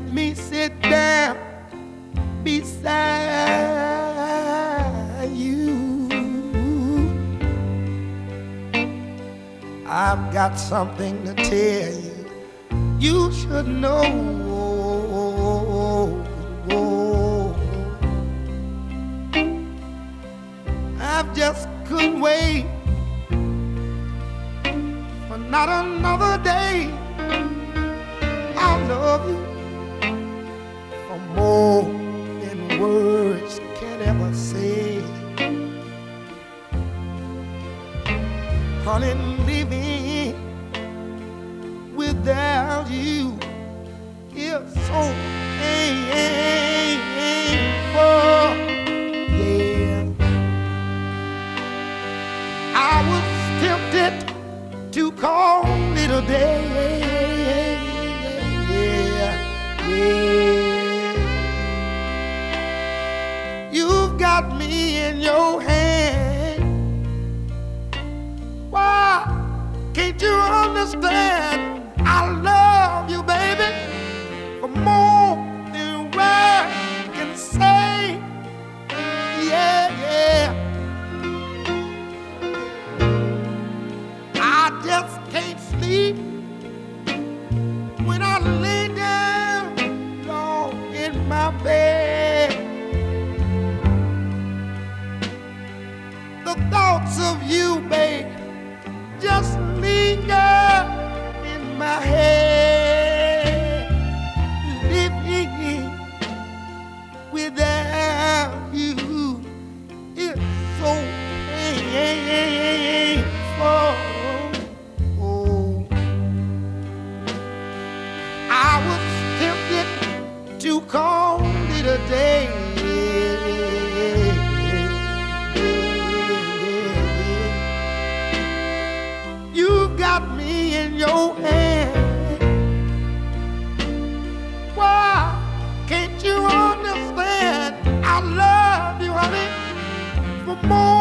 me sit down beside you. I've got something to tell you. You should know. I just couldn't wait for not another day. I love you for more than words can ever say. Honey, living without you is so painful. Yeah, I was tempted to call it a day. Yeah. You've got me in your hand. Why can't you understand? I love you, baby, for more than words can say. Yeah, yeah. I just can't sleep when I lay down in my bed. The thoughts of you, babe, just linger in my head. Living without you is so painful. Oh, I was tempted to call it a day. You got me in your hand. Why can't you understand? I love you, honey, for more